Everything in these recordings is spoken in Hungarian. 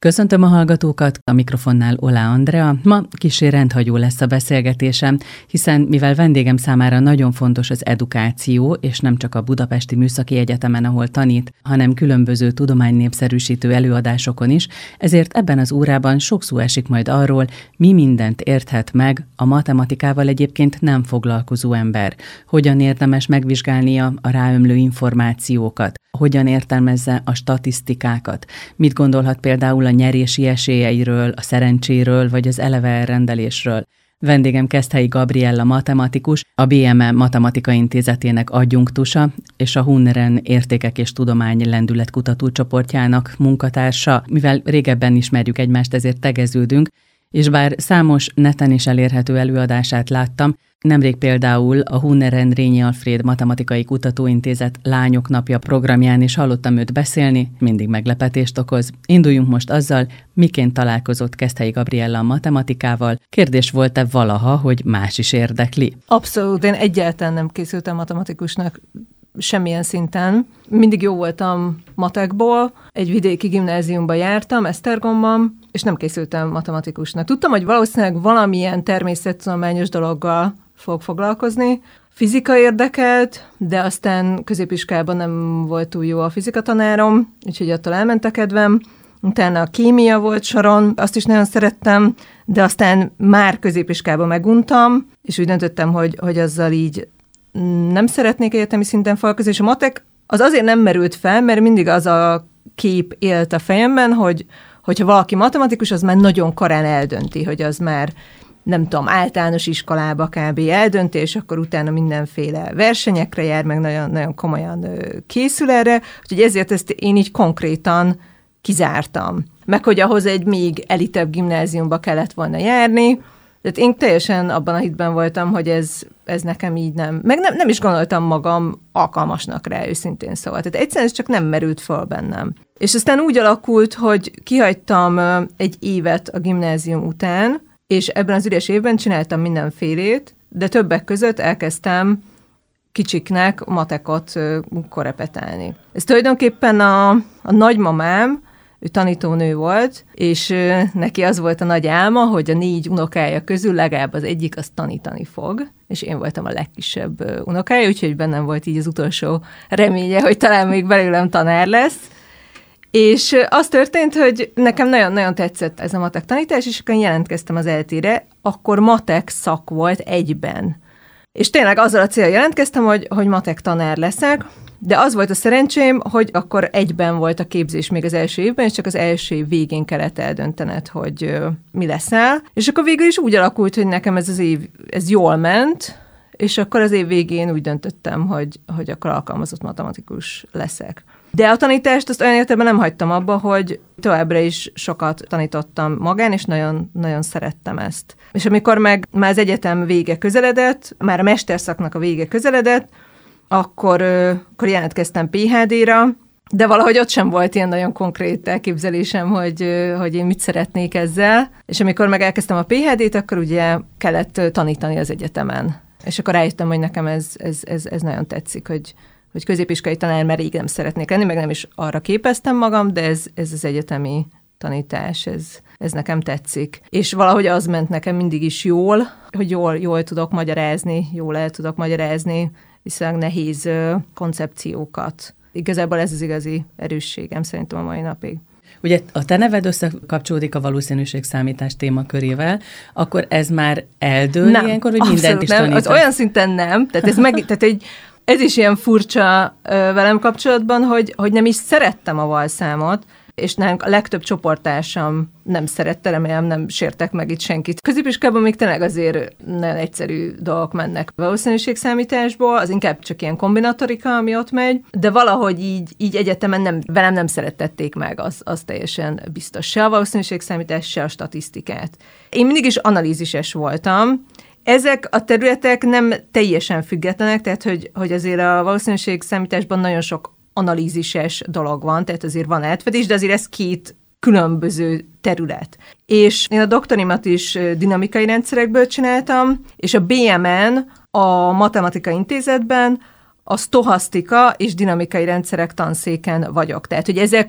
Köszöntöm a hallgatókat, a mikrofonnál Oláh Andrea. Ma kissé rendhagyó lesz a beszélgetésem, hiszen mivel vendégem számára nagyon fontos az edukáció, és nem csak a Budapesti Műszaki Egyetemen, ahol tanít, hanem különböző tudománynépszerűsítő előadásokon is, ezért ebben az órában sok szó esik majd arról, mi mindent érthet meg a matematikával egyébként nem foglalkozó ember, hogyan érdemes megvizsgálnia a ráömlő információkat, hogyan értelmezze a statisztikákat, mit gondolhat például a nyerési esélyeiről, a szerencséről vagy az eleve elrendelésről. Vendégem Keszthelyi Gabriella matematikus, a BME Matematika Intézetének adjunktusa és a Huneren Értékek és Tudomány Lendületkutató csoportjának munkatársa. Mivel régebben ismerjük egymást, ezért tegeződünk, és bár számos neten is elérhető előadását láttam, nemrég például a Huneren Rényi Alfréd Matematikai Kutatóintézet Lányok Napja programján is hallottam őt beszélni, mindig meglepetést okoz. Induljunk most azzal, miként találkozott Keszthelyi Gabriella a matematikával. Kérdés volt-e valaha, hogy más is érdekli? Abszolút, én egyáltalán nem készültem matematikusnak semmilyen szinten. Mindig jó voltam matekból, egy vidéki gimnáziumba jártam, Esztergomban, és nem készültem matematikusnak. Tudtam, hogy valószínűleg valamilyen természettudományos dologgal fog foglalkozni. Fizika érdekelt, de aztán középiskolában nem volt túl jó a fizikatanárom, úgyhogy attól elment a kedvem. Utána a kémia volt soron, azt is nagyon szerettem, de aztán már középiskolában meguntam, és úgy döntöttem, hogy azzal így nem szeretnék egyetemi szinten foglalkozni, és a matek az azért nem merült fel, mert mindig az a kép élt a fejemben, hogyha valaki matematikus, az már nagyon korán eldönti, hogy az már, nem tudom, általános iskolába kb. Eldönti, és akkor utána mindenféle versenyekre jár, meg nagyon, nagyon komolyan készül erre, úgyhogy ezért ezt én így konkrétan kizártam. Meg hogy ahhoz egy még elitebb gimnáziumba kellett volna járni, tehát én teljesen abban a hitben voltam, hogy ez nekem így nem, meg nem is gondoltam magam alkalmasnak rá, őszintén szóval. Tehát egyszerűen ez csak nem merült föl bennem. És aztán úgy alakult, hogy kihagytam egy évet a gimnázium után, és ebben az üres évben csináltam mindenfélét, de többek között elkezdtem kicsiknek matekot korrepetálni. Ez tulajdonképpen a nagymamám, ő tanítónő volt, és neki az volt a nagy álma, hogy a 4 unokája közül legalább az egyik az tanítani fog, és én voltam a legkisebb unokája, úgyhogy bennem volt így az utolsó reménye, hogy talán még belőlem tanár lesz. És az történt, hogy nekem nagyon-nagyon tetszett ez a matek tanítás, és akkor jelentkeztem az ELTE-re, akkor matek szak volt egyben. És tényleg azzal a célral jelentkeztem, hogy matek tanár leszek, de az volt a szerencsém, hogy akkor egyben volt a képzés még az első évben, és csak az első év végén kellett eldöntened, hogy mi leszel. És akkor végül is úgy alakult, hogy nekem ez az év ez jól ment, és akkor az év végén úgy döntöttem, hogy akkor alkalmazott matematikus leszek. De a tanítást azt olyan értelemben nem hagytam abba, hogy továbbra is sokat tanítottam magán, és nagyon, nagyon szerettem ezt. És amikor meg már az egyetem vége közeledett, már a mesterszaknak a vége közeledett, akkor jelentkeztem PhD-ra, de valahogy ott sem volt ilyen nagyon konkrét elképzelésem, hogy én mit szeretnék ezzel. És amikor meg elkezdtem a PhD-t, akkor ugye kellett tanítani az egyetemen. És akkor rájöttem, hogy nekem ez nagyon tetszik, hogy középiskolai tanár már rég nem szeretnék lenni, meg nem is arra képeztem magam, de ez az egyetemi tanítás, ez nekem tetszik. És valahogy az ment nekem mindig is jól, hogy jól tudok magyarázni, jól el tudok magyarázni viszonylag nehéz koncepciókat. Igazából ez az igazi erősségem szerintem a mai napig. Ugye a te neved összekapcsolódik a valószínűségszámítás témakörével, akkor ez már eldől ilyenkor, hogy mindent is tanítasz? Az olyan szinten nem, tehát ez is ilyen furcsa velem kapcsolatban, hogy nem is szerettem a valszámot, és nálunk a legtöbb csoporttársam nem szerette, remélem nem sértek meg itt senkit. Középiskolában még tényleg azért nagyon egyszerű dolgok mennek valószínűségszámításból, az inkább csak ilyen kombinatorika, ami ott megy, de valahogy így egyetemen velem nem szerettették meg, az teljesen biztos. Se a valószínűségszámítás, se a statisztikát. Én mindig is analízises voltam. Ezek a területek nem teljesen függetlenek, tehát hogy azért a valószínűségszámításban nagyon sok analízises dolog van, tehát azért van átfedés, de azért ez 2 különböző terület. És én a doktorimat is dinamikai rendszerekből csináltam, és a BMN, a Matematika Intézetben a sztochasztika és dinamikai rendszerek tanszéken vagyok. Tehát, hogy ezek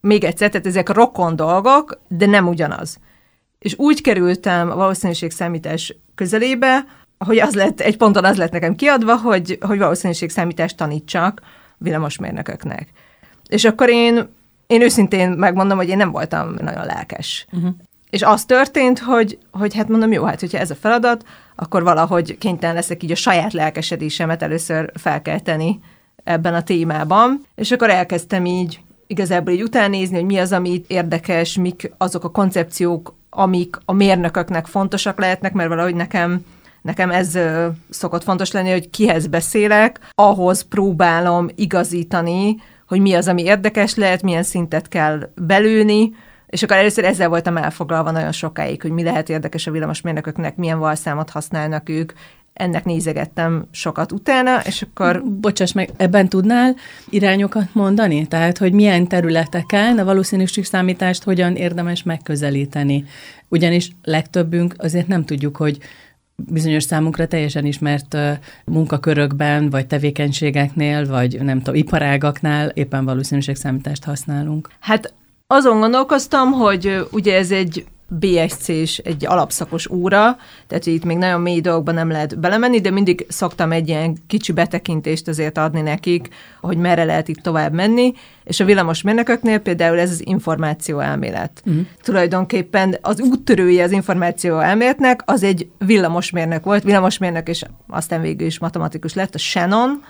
még egyszer, tehát ezek rokon dolgok, de nem ugyanaz. És úgy kerültem a valószínűségszámítás közelébe, hogy egy ponton az lett nekem kiadva, hogy valószínűségszámítást tanítsak villamosmérnököknek. És akkor én őszintén megmondom, hogy én nem voltam nagyon lelkes. És az történt, hogy hát mondom, jó, hát hogyha ez a feladat, akkor valahogy kénytelen leszek így a saját lelkesedésemet először felkelteni ebben a témában. És akkor elkezdtem így igazából így utánnézni, hogy mi az, ami érdekes, mik azok a koncepciók, amik a mérnököknek fontosak lehetnek, mert valahogy nekem ez szokott fontos lenni, hogy kihez beszélek, ahhoz próbálom igazítani, hogy mi az, ami érdekes lehet, milyen szintet kell belőni, és akkor először ezzel voltam elfoglalva nagyon sokáig, hogy mi lehet érdekes a villamosmérnököknek, milyen valszámot használnak ők, ennek nézegettem sokat utána, és akkor... Bocsáss meg, ebben tudnál irányokat mondani? Tehát, hogy milyen területeken a valószínűségszámítást hogyan érdemes megközelíteni? Ugyanis legtöbbünk azért nem tudjuk, hogy bizonyos számunkra teljesen ismert munkakörökben, vagy tevékenységeknél, vagy nem tudom, iparágaknál éppen valószínűségszámítást használunk. Hát azon gondolkoztam, hogy ugye ez egy BSC-s, egy alapszakos óra, tehát itt még nagyon mély dolgokban nem lehet belemenni, de mindig szoktam egy ilyen kicsi betekintést azért adni nekik, hogy merre lehet itt tovább menni, és a villamosmérnököknél például ez az információelmélet. Tulajdonképpen az úttörője az információelméletnek az egy villamosmérnök volt, villamosmérnök, és aztán végül is matematikus lett, a Shannon,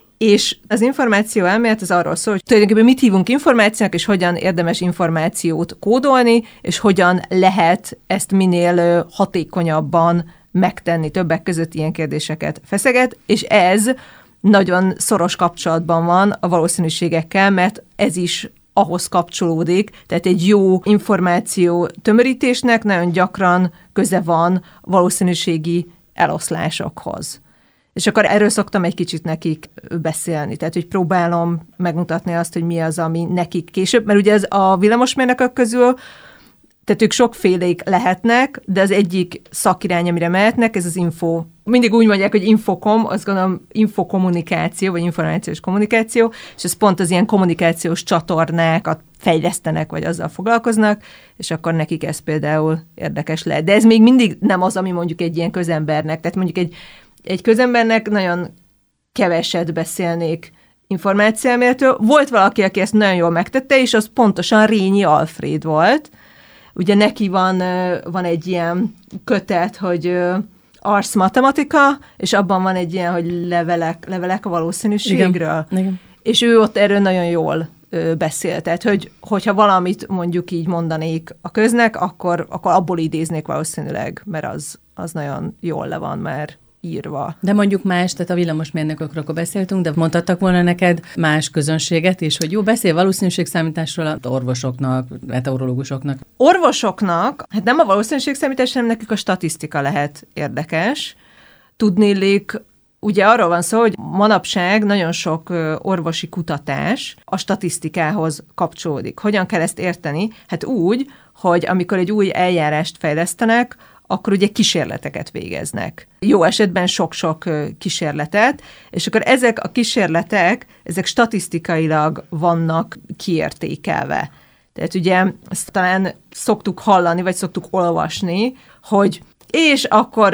és az információelmélet az arról szól, hogy tulajdonképpen mit hívunk információnak, és hogyan érdemes információt kódolni, és hogyan lehet ezt minél hatékonyabban megtenni. Többek között ilyen kérdéseket feszeget, és ez nagyon szoros kapcsolatban van a valószínűségekkel, mert ez is ahhoz kapcsolódik, tehát egy jó információ tömörítésnek nagyon gyakran köze van valószínűségi eloszlásokhoz. És akkor erről szoktam egy kicsit nekik beszélni. Tehát, hogy próbálom megmutatni azt, hogy mi az, ami nekik később, mert ugye ez a villamosmérnökök közül, tehát ők sokfélék lehetnek, de az egyik szakirány, amire mehetnek, ez az info. Mindig úgy mondják, hogy infokom, azt gondolom infokommunikáció, vagy információs kommunikáció, és ez pont az ilyen kommunikációs csatornákat fejlesztenek, vagy azzal foglalkoznak, és akkor nekik ez például érdekes lehet. De ez még mindig nem az, ami mondjuk egy ilyen közembernek, tehát mondjuk egy közembernek nagyon keveset beszélnék információelméletről. Volt valaki, aki ezt nagyon jól megtette, és az pontosan Rényi Alfréd volt. Ugye neki van egy ilyen kötet, hogy Ars Matematica, és abban van egy ilyen, hogy levelek a valószínűségről. Igen. És ő ott erről nagyon jól beszél. Tehát, hogyha valamit mondjuk így mondanék a köznek, akkor abból idéznék valószínűleg, mert az nagyon jól le van már írva. De mondjuk más, tehát a villamosmérnökökről akkor beszéltünk, de mondhattak volna neked más közönséget is, hogy jó, beszél valószínűségszámításról az orvosoknak, meteorológusoknak. Orvosoknak, hát nem a valószínűségszámítás, hanem nekik a statisztika lehet érdekes. Tudnélik, ugye arról van szó, hogy manapság nagyon sok orvosi kutatás a statisztikához kapcsolódik. Hogyan kell ezt érteni? Hát úgy, hogy amikor egy új eljárást fejlesztenek, akkor ugye kísérleteket végeznek. Jó esetben sok-sok kísérletet, és akkor ezek a kísérletek, ezek statisztikailag vannak kiértékelve. Tehát ugye ezt talán szoktuk hallani, vagy szoktuk olvasni, hogy és akkor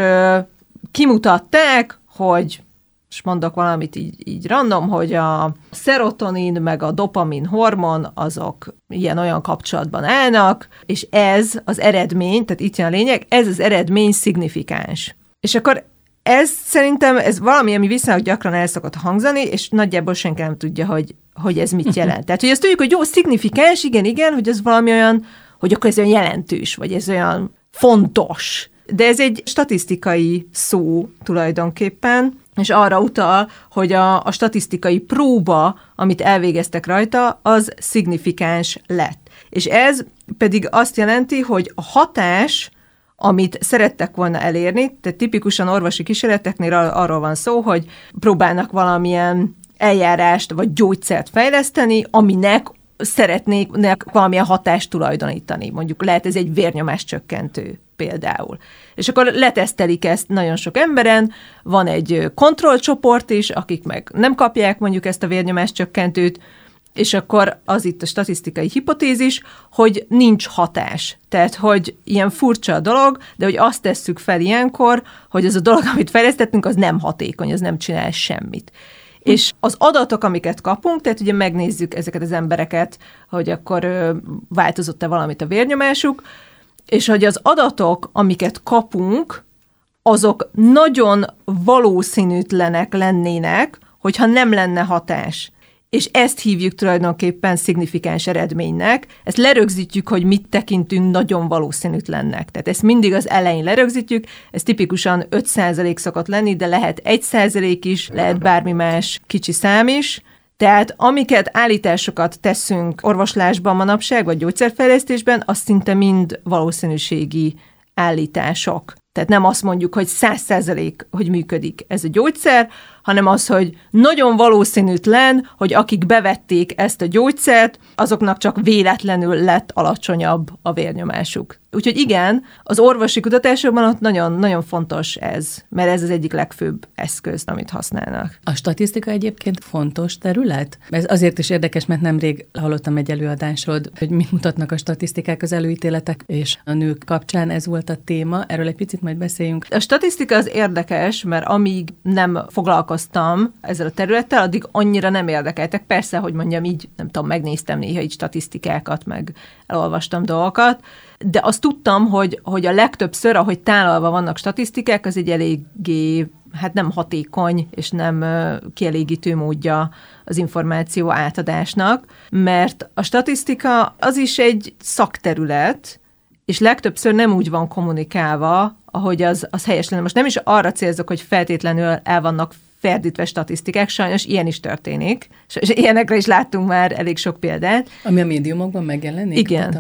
kimutatták, hogy és mondok valamit így random, hogy a szerotonin meg a dopamin hormon azok ilyen-olyan kapcsolatban állnak, és ez az eredmény, tehát itt jön a lényeg, ez az eredmény szignifikáns. És akkor ez szerintem, ez valami, ami viszonylag gyakran el szokott hangzani, és nagyjából senki nem tudja, hogy ez mit jelent. Tehát, hogy azt tudjuk, hogy jó, szignifikáns, igen, hogy ez valami olyan, hogy akkor ez olyan jelentős, vagy ez olyan fontos. De ez egy statisztikai szó tulajdonképpen, és arra utal, hogy a statisztikai próba, amit elvégeztek rajta, az szignifikáns lett. És ez pedig azt jelenti, hogy a hatás, amit szerettek volna elérni, tehát tipikusan orvosi kísérleteknél arról van szó, hogy próbálnak valamilyen eljárást vagy gyógyszert fejleszteni, aminek szeretnék valamilyen hatást tulajdonítani. Mondjuk lehet ez egy vérnyomás csökkentő például. És akkor letesztelik ezt nagyon sok emberen, van egy kontrollcsoport is, akik meg nem kapják mondjuk ezt a vérnyomás csökkentőt, és akkor az itt a statisztikai hipotézis, hogy nincs hatás. Tehát, hogy ilyen furcsa a dolog, de hogy azt tesszük fel ilyenkor, hogy az a dolog, amit fejlesztettünk, az nem hatékony, az nem csinál semmit. És az adatok, amiket kapunk, tehát ugye megnézzük ezeket az embereket, hogy akkor változott-e valamit a vérnyomásuk, és hogy az adatok, amiket kapunk, azok nagyon valószínűtlenek lennének, hogyha nem lenne hatás. És ezt hívjuk tulajdonképpen szignifikáns eredménynek. Ezt lerögzítjük, hogy mit tekintünk nagyon valószínűtlennek. Tehát ezt mindig az elején lerögzítjük, ez tipikusan 5% szokott lenni, de lehet 1% is, lehet bármi más kicsi szám is. Tehát amiket állításokat teszünk orvoslásban manapság, vagy gyógyszerfejlesztésben, az szinte mind valószínűségi állítások. Tehát nem azt mondjuk, hogy 100%, hogy működik ez a gyógyszer, hanem az, hogy nagyon valószínűtlen, hogy akik bevették ezt a gyógyszert, azoknak csak véletlenül lett alacsonyabb a vérnyomásuk. Úgyhogy igen, az orvosi kutatásokban ott nagyon-nagyon fontos ez, mert ez az egyik legfőbb eszköz, amit használnak. A statisztika egyébként fontos terület? Ez azért is érdekes, mert nemrég hallottam egy előadásod, hogy mit mutatnak a statisztikák, az előítéletek és a nők kapcsán, ez volt a téma. Erről egy picit majd beszéljünk. A statisztika az érdekes, mert amíg nem foglalkoztam ezzel a területtel, addig annyira nem érdekeltek. Persze, hogy mondjam így, nem tudom, megnéztem néha így statisztikákat, meg elolvastam dolgokat, de azt tudtam, hogy a legtöbbször, ahogy tálalva vannak statisztikák, az egy eléggé, nem hatékony és nem kielégítő módja az információ átadásnak, mert a statisztika az is egy szakterület, és legtöbbször nem úgy van kommunikálva, ahogy az helyes lenne. Most nem is arra célzok, hogy feltétlenül el vannak ferdítve statisztikák, sajnos ilyen is történik, és ilyenekre is láttunk már elég sok példát. Ami a médiumokban megjelenik?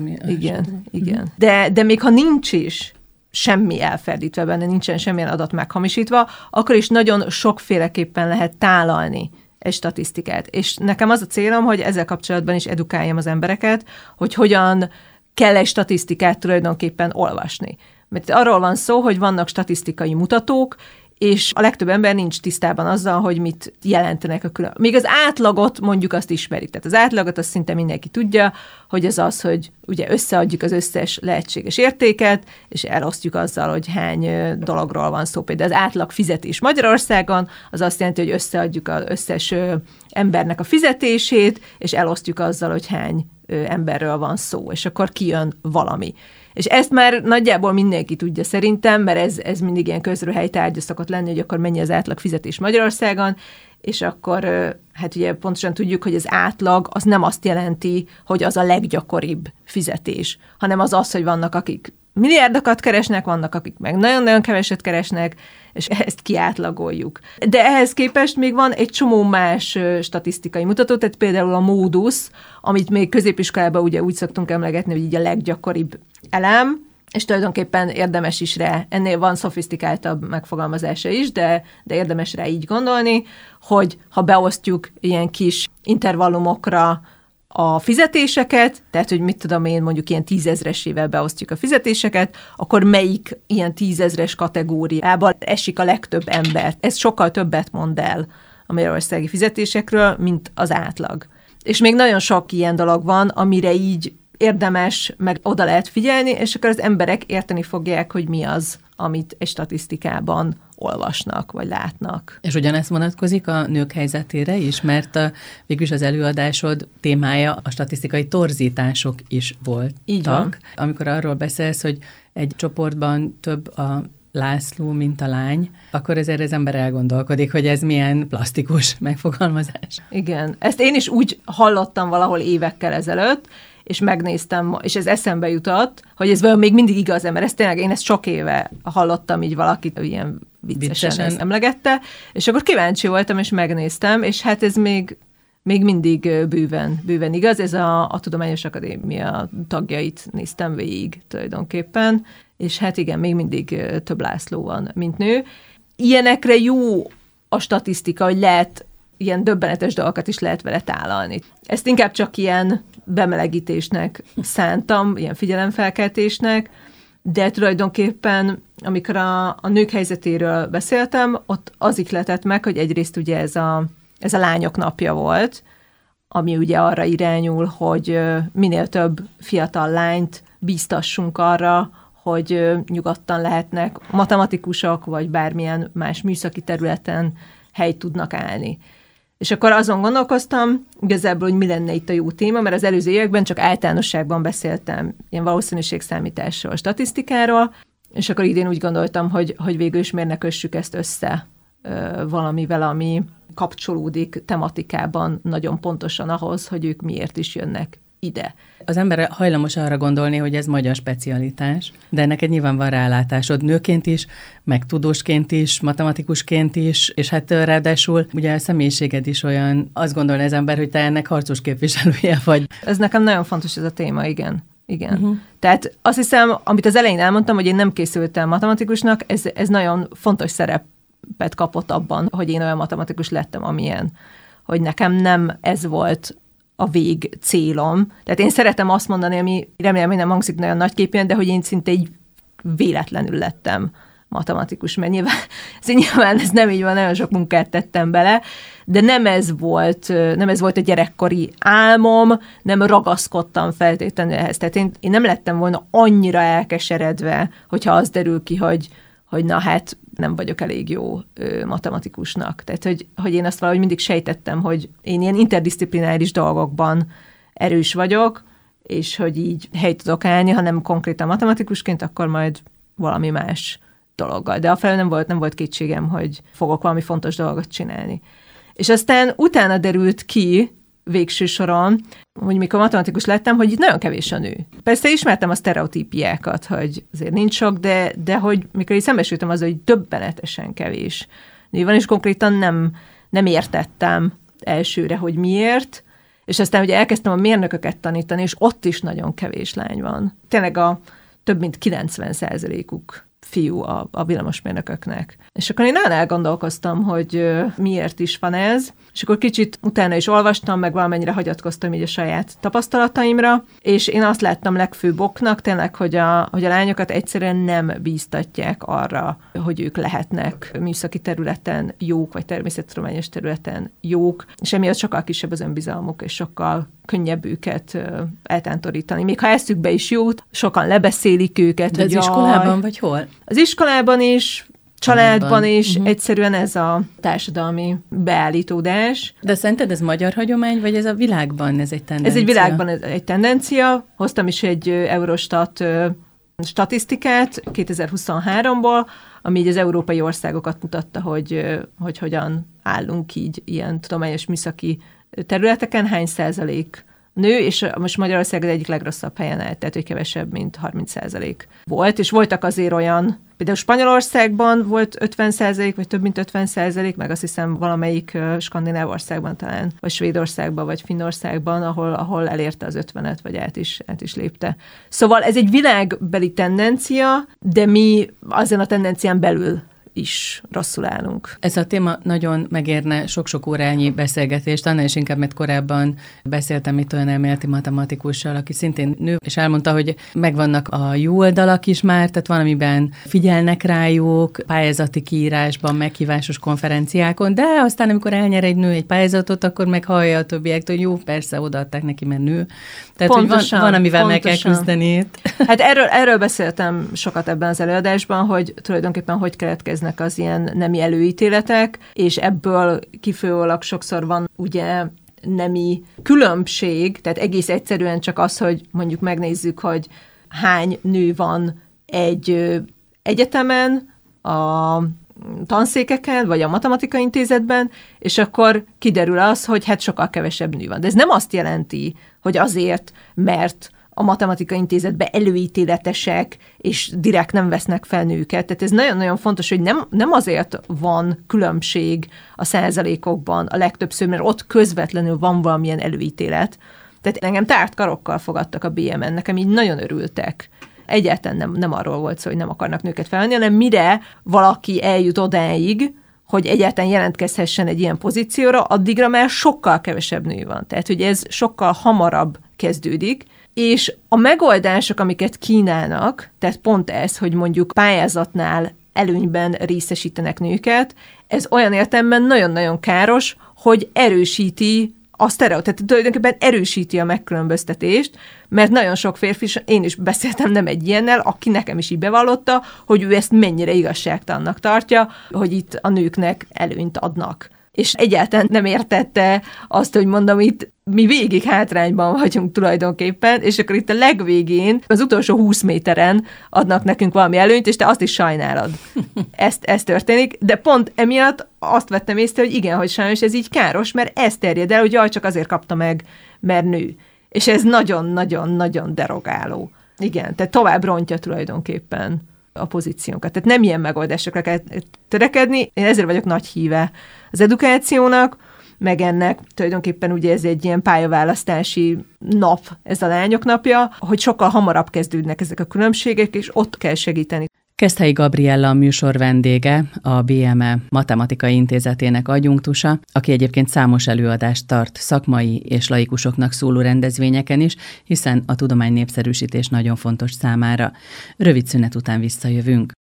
Igen. De még ha nincs is semmi elferdítve benne, nincsen semmilyen adat meghamisítva, akkor is nagyon sokféleképpen lehet tálalni egy statisztikát. És nekem az a célom, hogy ezzel kapcsolatban is edukáljam az embereket, hogy hogyan kell egy statisztikát tulajdonképpen olvasni. Mert arról van szó, hogy vannak statisztikai mutatók, és a legtöbb ember nincs tisztában azzal, hogy mit jelentenek a külön. Még az átlagot mondjuk azt ismerik. Tehát az átlagot azt szinte mindenki tudja, hogy ez az, hogy ugye összeadjuk az összes lehetséges értéket, és elosztjuk azzal, hogy hány dologról van szó. Például az átlag fizetés Magyarországon, az azt jelenti, hogy összeadjuk az összes embernek a fizetését, és elosztjuk azzal, hogy hány emberről van szó, és akkor kijön valami. És ezt már nagyjából mindenki tudja szerintem, mert ez mindig ilyen közröhelytárgya szokott lenni, hogy akkor mennyi az átlag fizetés Magyarországon, és akkor hát ugye pontosan tudjuk, hogy az átlag az nem azt jelenti, hogy az a leggyakoribb fizetés, hanem az, hogy vannak, akik milliárdokat keresnek, vannak, akik meg nagyon-nagyon keveset keresnek, és ezt kiátlagoljuk. De ehhez képest még van egy csomó más statisztikai mutató, tehát például a módusz, amit még középiskolában ugye úgy szoktunk emlegetni, hogy így a leggyakoribb elem, és tulajdonképpen érdemes is rá, ennél van szofisztikáltabb megfogalmazása is, de érdemes rá így gondolni, hogy ha beosztjuk ilyen kis intervallumokra a fizetéseket, tehát, hogy mit tudom én, mondjuk ilyen 10 000-esével beosztjuk a fizetéseket, akkor melyik ilyen 10 000-es kategóriába esik a legtöbb ember. Ez sokkal többet mond el a magyarországi fizetésekről, mint az átlag. És még nagyon sok ilyen dolog van, amire így érdemes, meg oda lehet figyelni, és akkor az emberek érteni fogják, hogy mi az, amit egy statisztikában olvasnak, vagy látnak. És ugyanezt vonatkozik a nők helyzetére is, mert végülis az előadásod témája a statisztikai torzítások is voltak. Így van. Amikor arról beszélsz, hogy egy csoportban több a László, mint a lány, akkor ezért az ember elgondolkodik, hogy ez milyen plastikus megfogalmazás. Igen. Ezt én is úgy hallottam valahol évekkel ezelőtt, és megnéztem, és ez eszembe jutott, hogy ez még mindig igaz, mert ezt tényleg én ezt sok éve hallottam így valakit, ilyen viccesen ezt emlegette, és akkor kíváncsi voltam, és megnéztem, és hát ez még mindig bőven igaz, ez a Tudományos Akadémia tagjait néztem végig tulajdonképpen, és hát igen, még mindig több László van, mint nő. Ilyenekre jó a statisztika, hogy lehet ilyen döbbenetes dolgokat is lehet vele tálalni. Ezt inkább csak ilyen bemelegítésnek szántam, ilyen figyelemfelkeltésnek, de tulajdonképpen, amikor a nők helyzetéről beszéltem, ott az ihletett meg, hogy egyrészt ugye ez a lányok napja volt, ami ugye arra irányul, hogy minél több fiatal lányt bíztassunk arra, hogy nyugodtan lehetnek matematikusok, vagy bármilyen más műszaki területen helyt tudnak állni. És akkor azon gondolkoztam, igazából, hogy mi lenne itt a jó téma, mert az előző években csak általánosságban beszéltem ilyen valószínűségszámításról, statisztikáról, és akkor idén úgy gondoltam, hogy végül is miért ne kössük ezt össze valamivel, ami kapcsolódik tematikában nagyon pontosan ahhoz, hogy ők miért is jönnek ide. Az ember hajlamos arra gondolni, hogy ez magyar specialitás, de neked nyilván van rálátásod nőként is, meg tudósként is, matematikusként is, és hát ráadásul ugye a személyiséged is olyan, azt gondolja az ember, hogy te ennek harcos képviselője vagy. Ez nekem nagyon fontos ez a téma, igen. Igen. Tehát azt hiszem, amit az elején elmondtam, hogy én nem készültem matematikusnak, ez nagyon fontos szerepet kapott abban, hogy én olyan matematikus lettem, amilyen. Hogy nekem nem ez volt a vég célom. Tehát én szeretem azt mondani, ami remélem, hogy nem hangzik nagyon nagyképűen, de hogy én szinte így véletlenül lettem matematikus, mert nyilván ez nem így van, nagyon sok munkát tettem bele, de nem ez volt a gyerekkori álmom, nem ragaszkodtam feltétlenül ehhez. Tehát én nem lettem volna annyira elkeseredve, hogyha az derül ki, hogy na hát nem vagyok elég jó matematikusnak. Tehát, hogy én azt valahogy mindig sejtettem, hogy én ilyen interdisziplináris dolgokban erős vagyok, és hogy így helyt tudok állni, ha nem konkrétan matematikusként, akkor majd valami más dologgal. De afelől nem volt kétségem, hogy fogok valami fontos dolgot csinálni. És aztán utána derült ki, végső soron, hogy mikor matematikus lettem, hogy itt nagyon kevés a nő. Persze ismertem a sztereotípiákat, hogy azért nincs sok, de hogy mikor így szembesültem az, hogy döbbenetesen kevés nő van, és konkrétan nem értettem elsőre, hogy miért, és aztán ugye elkezdtem a mérnököket tanítani, és ott is nagyon kevés lány van. Tényleg a több mint 90%-uk fiú a villamosmérnököknek. És akkor én nagyon elgondolkoztam, hogy miért is van ez, és akkor kicsit utána is olvastam, meg valamennyire hagyatkoztam így a saját tapasztalataimra, és én azt láttam legfőbb oknak tényleg, hogy a lányokat egyszerűen nem bíztatják arra, hogy ők lehetnek műszaki területen jók, vagy természettudományos területen jók, és emiatt sokkal kisebb az önbizalmuk, és sokkal könnyebb őket eltántorítani. Még ha eszükbe is jut, sokan lebeszélik őket. De az iskolában vagy hol? Az iskolában is, családban is, egyszerűen ez a társadalmi beállítódás. De szerinted ez magyar hagyomány, vagy ez a világban ez egy tendencia? Ez egy világban egy tendencia. Hoztam is egy Eurostat statisztikát 2023-ból, ami így az európai országokat mutatta, hogy hogyan állunk így ilyen tudományos műszaki területeken, hány százalék nő, és most Magyarország az egyik legrosszabb helyen állt, tehát hogy kevesebb, mint 30% volt, és voltak azért olyan, például Spanyolországban volt 50%, vagy több mint 50%, meg azt hiszem valamelyik skandináv országban talán, vagy Svédországban, vagy Finnországban, ahol elérte az 50-et, vagy át is lépte. Szóval ez egy világbeli tendencia, de mi azon a tendencián belül is rosszul állunk. Ez a téma nagyon megérne sok-sok órányi beszélgetést, annál is inkább, mert korábban beszéltem itt olyan elméleti matematikussal, aki szintén nő, és elmondta, hogy megvannak a jó oldalak is már, tehát van, amiben figyelnek rájuk, pályázati kiírásban, meghívásos konferenciákon, de aztán, amikor elnyer egy nő egy pályázatot, akkor meg hallja a többiek, hogy jó, persze odaadták neki, mert nő. Tehát, pontosan, hogy van amivel pontosan meg kell küzdeni itt. Hát erről beszéltem sokat ebben az előadásban, hogy tulajdonképpen hogy keletkeznek az ilyen nemi előítéletek, és ebből kifolyólag sokszor van ugye nemi különbség, tehát egész egyszerűen csak az, hogy mondjuk megnézzük, hogy hány nő van egy egyetemen, a tanszékeken, vagy a matematika intézetben, és akkor kiderül az, hogy hát sokkal kevesebb nő van. De ez nem azt jelenti, hogy azért, mert a matematika intézetben előítéletesek, és direkt nem vesznek fel nőket. Tehát ez nagyon-nagyon fontos, hogy nem azért van különbség a százalékokban a legtöbbször, mert ott közvetlenül van valamilyen előítélet. Tehát engem tárt karokkal fogadtak a BM-en, nekem így nagyon örültek. Egyáltalán nem arról volt szó, hogy nem akarnak nőket felvenni, hanem mire valaki eljut odáig, hogy egyáltalán jelentkezhessen egy ilyen pozícióra, addigra már sokkal kevesebb nő van. Tehát, hogy ez sokkal hamarabb kezdődik, és a megoldások, amiket kínálnak, tehát pont ez, hogy mondjuk pályázatnál előnyben részesítenek nőket, ez olyan értelemben nagyon-nagyon káros, hogy erősíti tehát tulajdonképpen erősíti a megkülönböztetést, mert nagyon sok férfi, én is beszéltem nem egy ilyennel, aki nekem is így bevallotta, hogy ő ezt mennyire igazságtalannak tartja, hogy itt a nőknek előnyt adnak. És egyáltalán nem értette azt, hogy mondom, itt mi végig hátrányban vagyunk tulajdonképpen, és akkor itt a legvégén, az utolsó 20 méteren adnak nekünk valami előnyt, és te azt is sajnálod. Ez történik, de pont emiatt azt vettem észre, hogy igen, hogy sajnos ez így káros, mert ez terjed el, hogy jaj, csak azért kapta meg, mert nő. És ez nagyon-nagyon-nagyon derogáló. Igen, tehát tovább rontja tulajdonképpen a pozíciónkat. Tehát nem ilyen megoldásokra kell törekedni. Én ezért vagyok nagy híve az edukációnak, meg ennek tulajdonképpen ugye ez egy ilyen pályaválasztási nap, ez a lányok napja, hogy sokkal hamarabb kezdődnek ezek a különbségek, és ott kell segíteni. Keszthelyi Gabriella a műsor vendége, a BME Matematikai Intézetének adjunktusa, aki egyébként számos előadást tart szakmai és laikusoknak szóló rendezvényeken is, hiszen a tudomány népszerűsítés nagyon fontos számára. Rövid szünet után visszajövünk.